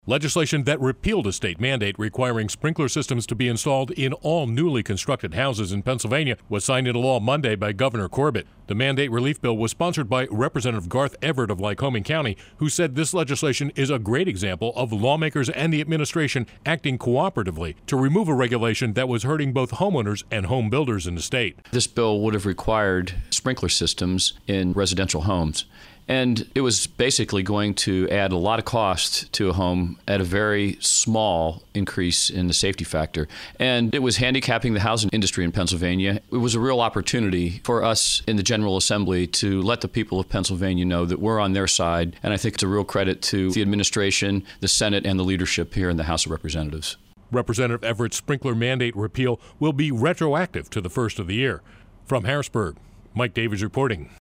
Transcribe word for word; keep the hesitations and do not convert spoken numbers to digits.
Legislation that repealed a state mandate requiring sprinkler systems to be installed in all newly constructed houses in Pennsylvania was signed into law Monday by Governor Corbett. The mandate relief bill was sponsored by Representative Garth Everett of Lycoming County, who said this legislation is a great example of lawmakers and the administration acting cooperatively to remove a regulation that was hurting both homeowners and home builders in the state. This bill would have required sprinkler systems in residential homes. And it was basically going to add a lot of cost to a home at a very small increase in the safety factor. And it was handicapping the housing industry in Pennsylvania. It was a real opportunity for us in the General Assembly to let the people of Pennsylvania know that we're on their side. And I think it's a real credit to the administration, the Senate, and the leadership here in the House of Representatives. Representative Everett's sprinkler mandate repeal will be retroactive to the first of the year. From Harrisburg, Mike Davies reporting.